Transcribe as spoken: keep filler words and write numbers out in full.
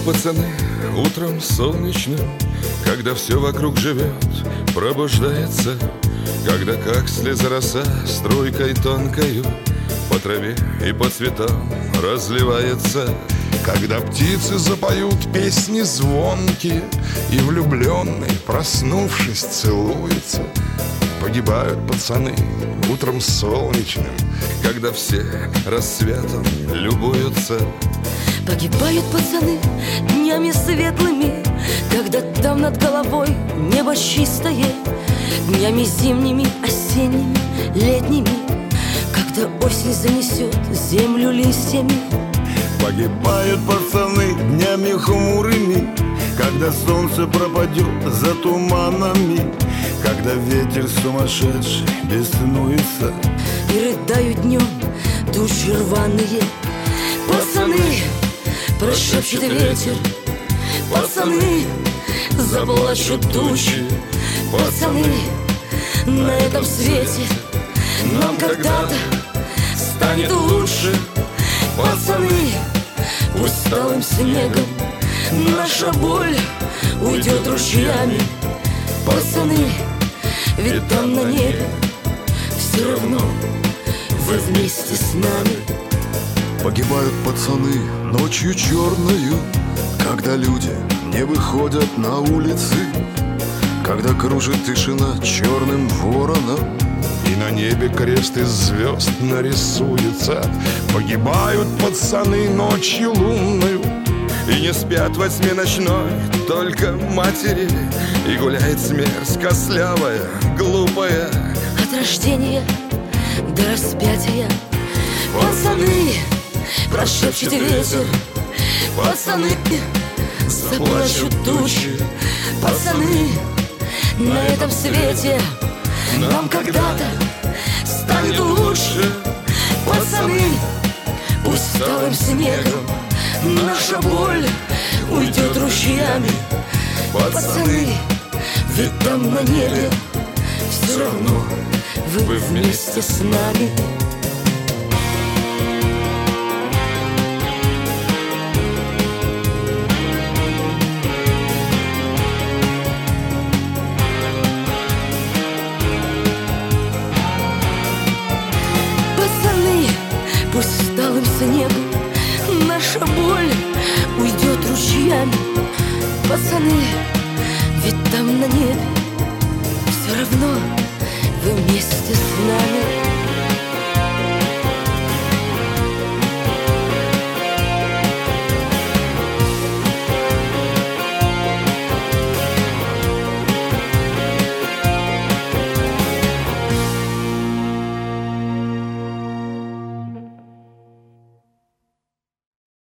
пацаны утром солнечным, когда все вокруг живет, пробуждается, когда как слеза роса струйкой тонкою по траве и по цветам разливается. Когда птицы запоют песни звонкие, и влюбленный, проснувшись, целуется. Погибают пацаны утром солнечным, когда все рассветом любуются. Погибают пацаны днями светлыми, когда там над головой небо чистое, днями зимними, осенними, летними, когда осень занесет землю листьями. Погибают пацаны днями хмурыми, когда солнце пропадет за туманами, когда ветер сумасшедший беснуется. И рыдают днем тучи рваные. Пацаны, прошепчет ветер, пацаны, заплачут тучи. Пацаны, на этом свете нам когда-то станет лучше. Пацаны, пусть талым снегом наша боль уйдет ручьями. Пацаны, ведь там на небе все равно вы вместе с нами. Погибают пацаны ночью черною, когда люди не выходят на улицы, когда кружит тишина черным вороном, и на небе крест из звезд нарисуется. Погибают пацаны ночью лунною, и не спят во тьме ночной только матери, и гуляет смерть костлявая, глупая. От рождения до распятия. Пацаны, прошепчет ветер, пацаны, заплачут тучи. Пацаны, на этом свете нам когда-то станет лучше. Пацаны, пусть талым снегом наша боль уйдет ручьями. Пацаны, ведь там на небе все равно вы вместе с нами. Пацаны, пусть талым снегом наша боль уйдет ручьями. Пацаны, ведь там на небе все равно вы вместе с нами.